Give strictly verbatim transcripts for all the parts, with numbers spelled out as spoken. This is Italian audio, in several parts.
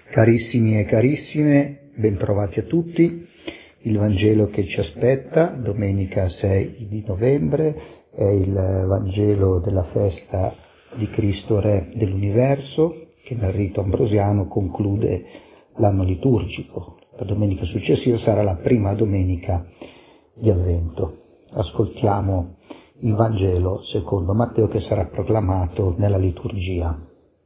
Carissimi e carissime, bentrovati a tutti. Il Vangelo che ci aspetta, domenica sei di novembre, è il Vangelo della festa di Cristo Re dell'Universo, che nel rito ambrosiano conclude l'anno liturgico. La domenica successiva sarà la prima domenica di Avvento. Ascoltiamo il Vangelo secondo Matteo, che sarà proclamato nella liturgia.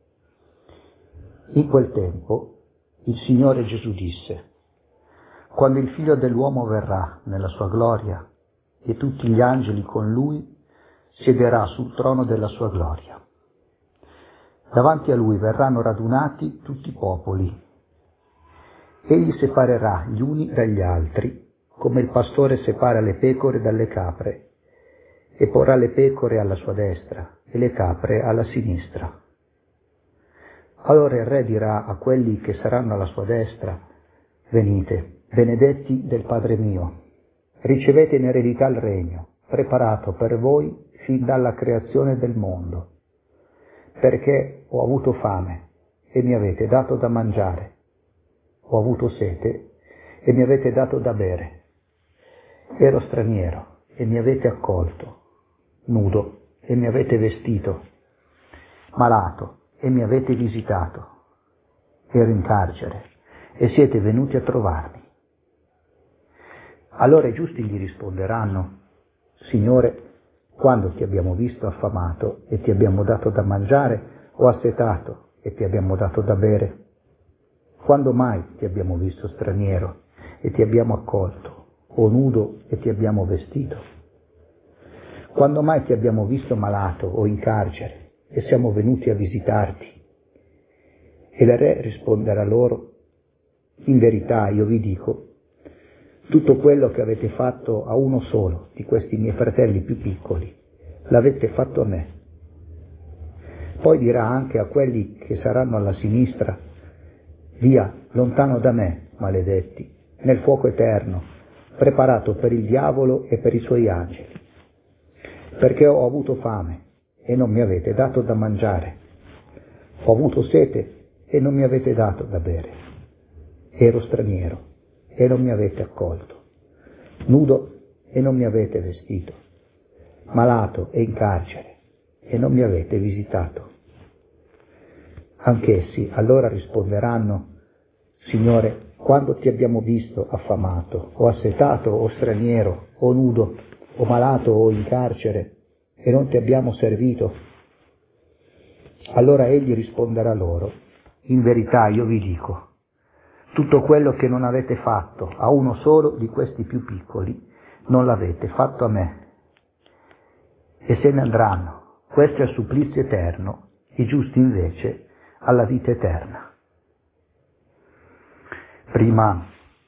In quel tempo il Signore Gesù disse: quando il Figlio dell'uomo verrà nella sua gloria e tutti gli angeli con lui, siederà sul trono della sua gloria. Davanti a lui verranno radunati tutti i popoli. Egli separerà gli uni dagli altri, come il pastore separa le pecore dalle capre, e porrà le pecore alla sua destra e le capre alla sinistra. Allora il Re dirà a quelli che saranno alla sua destra: venite, benedetti del Padre mio, ricevete in eredità il regno, preparato per voi fin dalla creazione del mondo, perché ho avuto fame e mi avete dato da mangiare, ho avuto sete e mi avete dato da bere, ero straniero e mi avete accolto, nudo e mi avete vestito, malato e mi avete visitato, ero in carcere e siete venuti a trovarmi. Allora i giusti gli risponderanno: Signore, quando ti abbiamo visto affamato e ti abbiamo dato da mangiare, o assetato e ti abbiamo dato da bere? Quando mai ti abbiamo visto straniero e ti abbiamo accolto, o nudo e ti abbiamo vestito? Quando mai ti abbiamo visto malato o in carcere e siamo venuti a visitarti? E il Re risponderà loro: in verità io vi dico, tutto quello che avete fatto a uno solo di questi miei fratelli più piccoli, l'avete fatto a me. Poi dirà anche a quelli che saranno alla sinistra: via, lontano da me, maledetti, nel fuoco eterno, preparato per il diavolo e per i suoi angeli. Perché ho avuto fame e non mi avete dato da mangiare, ho avuto sete e non mi avete dato da bere, ero straniero e non mi avete accolto, nudo e non mi avete vestito, malato e in carcere e non mi avete visitato. Anch'essi allora risponderanno: Signore, quando ti abbiamo visto affamato, o assetato, o straniero, o nudo, o malato, o in carcere, e non ti abbiamo servito? Allora egli risponderà loro: in verità io vi dico, tutto quello che non avete fatto a uno solo di questi più piccoli, non l'avete fatto a me. E se ne andranno, questi al supplizio eterno, i giusti invece alla vita eterna. Prima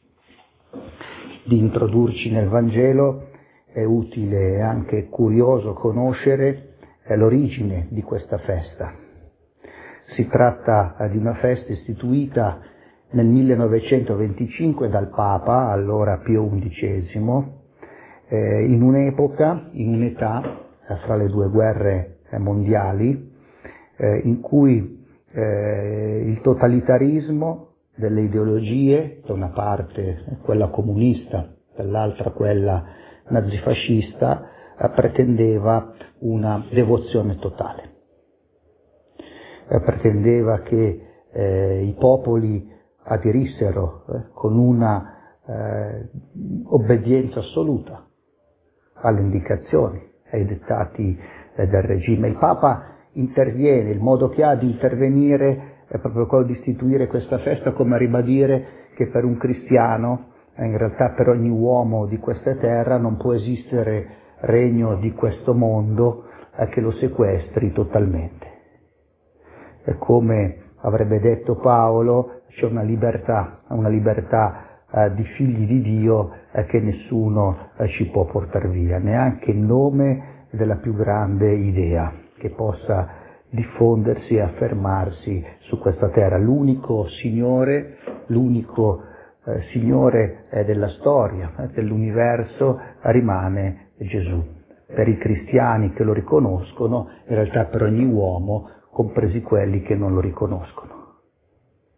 di introdurci nel Vangelo è utile e anche curioso conoscere l'origine di questa festa. Si tratta di una festa istituita nel millenovecentoventicinque dal Papa, allora Pio undicesimo, eh, in un'epoca, in un'età, eh, fra le due guerre eh, mondiali, eh, in cui eh, il totalitarismo delle ideologie, da una parte quella comunista, dall'altra quella nazifascista, eh, pretendeva una devozione totale. Eh, pretendeva che eh, i popoli aderissero eh, con una eh, obbedienza assoluta alle indicazioni, ai dettati eh, del regime. Il Papa interviene, il modo che ha di intervenire è proprio quello di istituire questa festa come a ribadire che per un cristiano, eh, in realtà per ogni uomo di questa terra, non può esistere regno di questo mondo eh, che lo sequestri totalmente. È come avrebbe detto Paolo, c'è una libertà, una libertà eh, di figli di Dio eh, che nessuno eh, ci può portare via, neanche in nome della più grande idea che possa diffondersi e affermarsi su questa terra. L'unico Signore, l'unico eh, Signore eh, della storia, eh, dell'universo, rimane Gesù. Per i cristiani che lo riconoscono, in realtà per ogni uomo, compresi quelli che non lo riconoscono.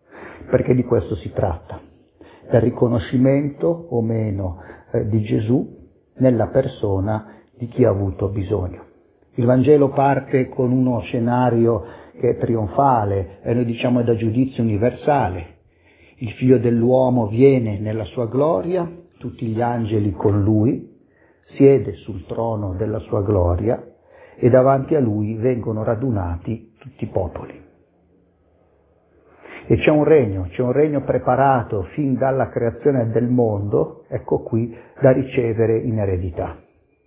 perché di questo si tratta, del riconoscimento o meno eh, di Gesù nella persona di chi ha avuto bisogno. Il Vangelo parte con uno scenario che è trionfale e noi diciamo è da giudizio universale. Il Figlio dell'uomo viene nella sua gloria, tutti gli angeli con lui, siede sul trono della sua gloria e davanti a lui vengono radunati tutti i popoli. E c'è un regno, c'è un regno preparato fin dalla creazione del mondo, ecco qui, da ricevere in eredità.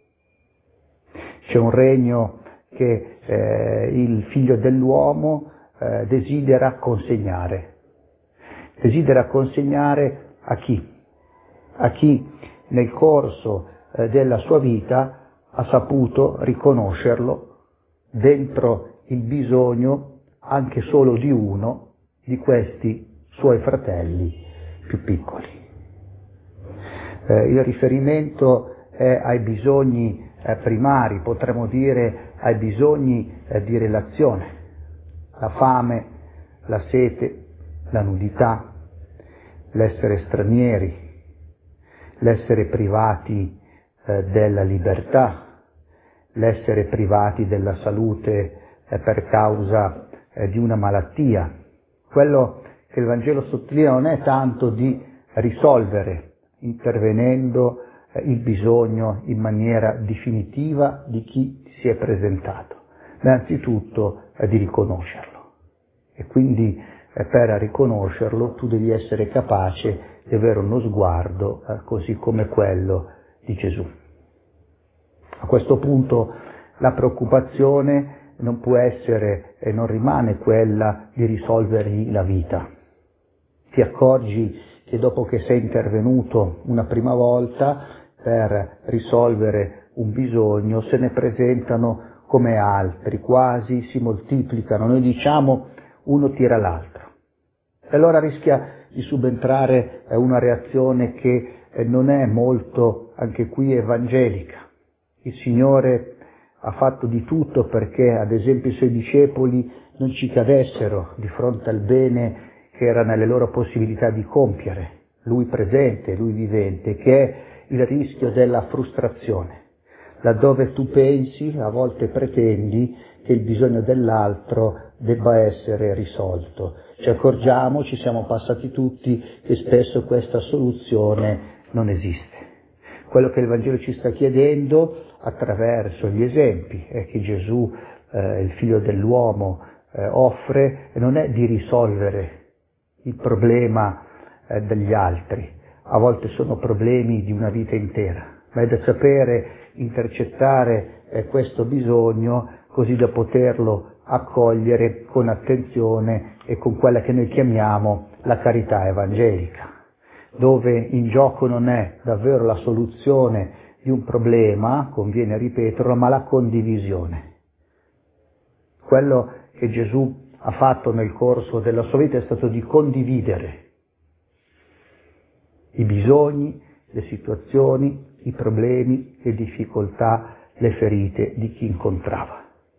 C'è un regno che eh, il Figlio dell'uomo eh, desidera consegnare. Desidera consegnare a chi? A chi nel corso eh, della sua vita ha saputo riconoscerlo dentro il bisogno anche solo di uno di questi suoi fratelli più piccoli. Eh, il riferimento è ai bisogni eh, primari, potremmo dire ai bisogni eh, di relazione, la fame, la sete, la nudità, l'essere stranieri, l'essere privati eh, della libertà, l'essere privati della salute eh, per causa eh, di una malattia. Quello che il Vangelo sottolinea non è tanto di risolvere, intervenendo eh, il bisogno in maniera definitiva di chi si è presentato, ma anzitutto eh, di riconoscerlo. E quindi eh, per riconoscerlo tu devi essere capace di avere uno sguardo eh, così come quello di Gesù. A questo punto la preoccupazione non può essere e non rimane quella di risolvergli la vita. Ti accorgi che dopo che sei intervenuto una prima volta per risolvere un bisogno se ne presentano come altri, quasi si moltiplicano. Noi diciamo uno tira l'altro. E allora rischia di subentrare una reazione che non è molto, anche qui, evangelica. Il Signore ha fatto di tutto perché, ad esempio, i Suoi discepoli non ci cadessero di fronte al bene che era nelle loro possibilità di compiere. Lui presente, Lui vivente, che è il rischio della frustrazione, laddove tu pensi, a volte pretendi, che il bisogno dell'altro debba essere risolto. Ci accorgiamo, ci siamo passati tutti, che spesso questa soluzione non esiste. Quello che il Vangelo ci sta chiedendo attraverso gli esempi è che Gesù, eh, il Figlio dell'uomo, eh, offre non è di risolvere il problema eh, degli altri, a volte sono problemi di una vita intera, ma è da sapere intercettare eh, questo bisogno così da poterlo accogliere con attenzione e con quella che noi chiamiamo la carità evangelica, dove in gioco non è davvero la soluzione di un problema, conviene ripeterlo, ma la condivisione. Quello che Gesù ha fatto nel corso della sua vita è stato di condividere i bisogni, le situazioni, i problemi, le difficoltà, le ferite di chi incontrava.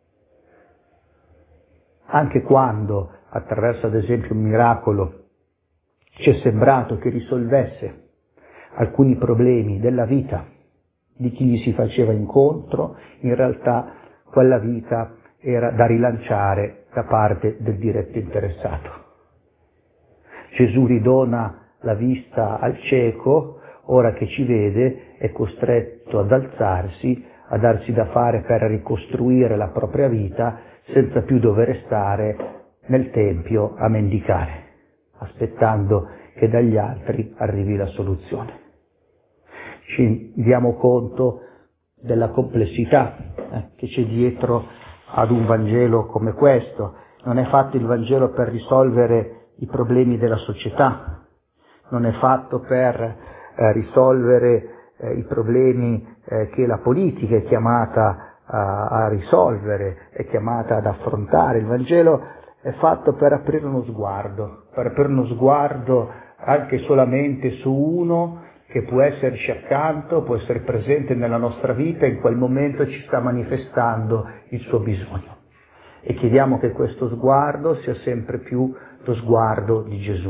Anche quando, attraverso ad esempio un miracolo, ci è sembrato che risolvesse alcuni problemi della vita di chi gli si faceva incontro, in realtà quella vita era da rilanciare da parte del diretto interessato. Gesù ridona la vista al cieco, ora che ci vede è costretto ad alzarsi, a darsi da fare per ricostruire la propria vita senza più dover stare nel tempio a mendicare, aspettando che dagli altri arrivi la soluzione. Ci diamo conto della complessità eh, che c'è dietro ad un Vangelo come questo. Non è fatto il Vangelo per risolvere i problemi della società, non è fatto per eh, risolvere eh, i problemi eh, che la politica è chiamata a, a risolvere, è chiamata ad affrontare. Il Vangelo è fatto per aprire uno sguardo, per aprire uno sguardo anche solamente su uno che può esserci accanto, può essere presente nella nostra vita, in quel momento ci sta manifestando il suo bisogno. E chiediamo che questo sguardo sia sempre più lo sguardo di Gesù,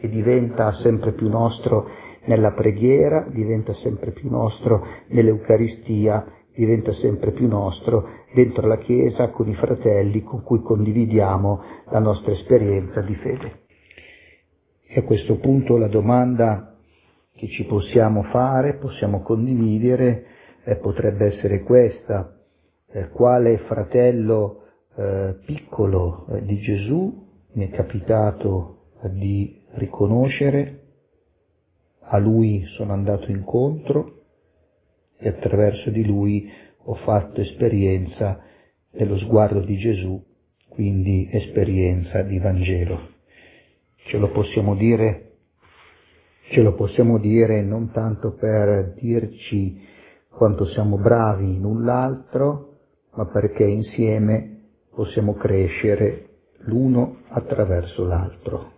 e diventa sempre più nostro nella preghiera, diventa sempre più nostro nell'Eucaristia, diventa sempre più nostro dentro la Chiesa con i fratelli con cui condividiamo la nostra esperienza di fede. E a questo punto la domanda che ci possiamo fare, possiamo condividere, eh, potrebbe essere questa: eh, quale fratello eh, piccolo eh, di Gesù mi è capitato eh, di riconoscere, a lui sono andato incontro e attraverso di lui ho fatto esperienza dello sguardo di Gesù, quindi esperienza di Vangelo. Ce lo possiamo dire, ce lo possiamo dire non tanto per dirci quanto siamo bravi l'un l'altro, ma perché insieme possiamo crescere l'uno attraverso l'altro.